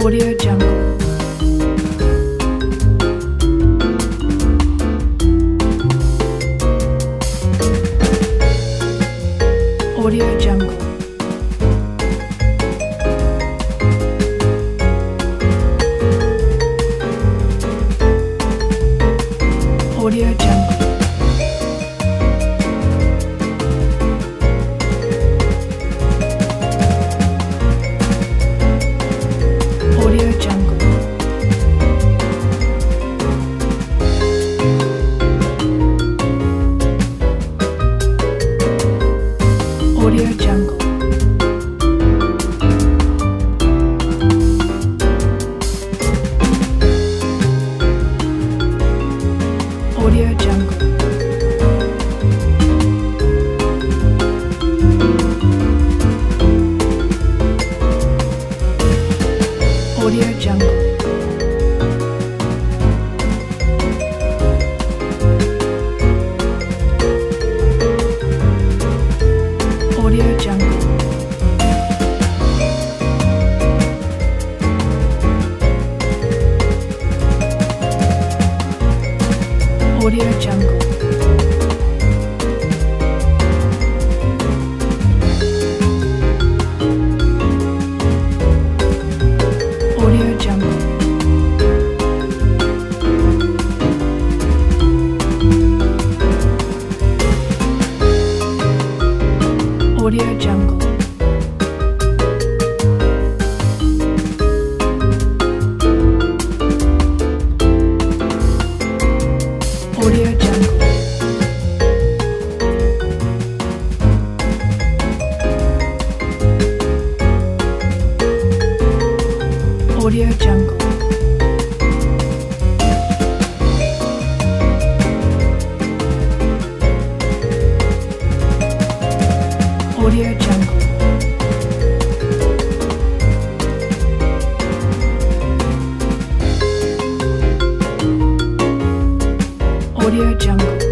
Audio Jungle. Audio Jungle. Audio Jungle. Audio Jungle. Audio Jungle. Audio Jungle. Audio Jungle. Audio Jungle. Audio Jungle. Audio Jungle. Audio Jungle. Audio Jungle. Audio Jungle. Audio Jungle. Audio Jungle.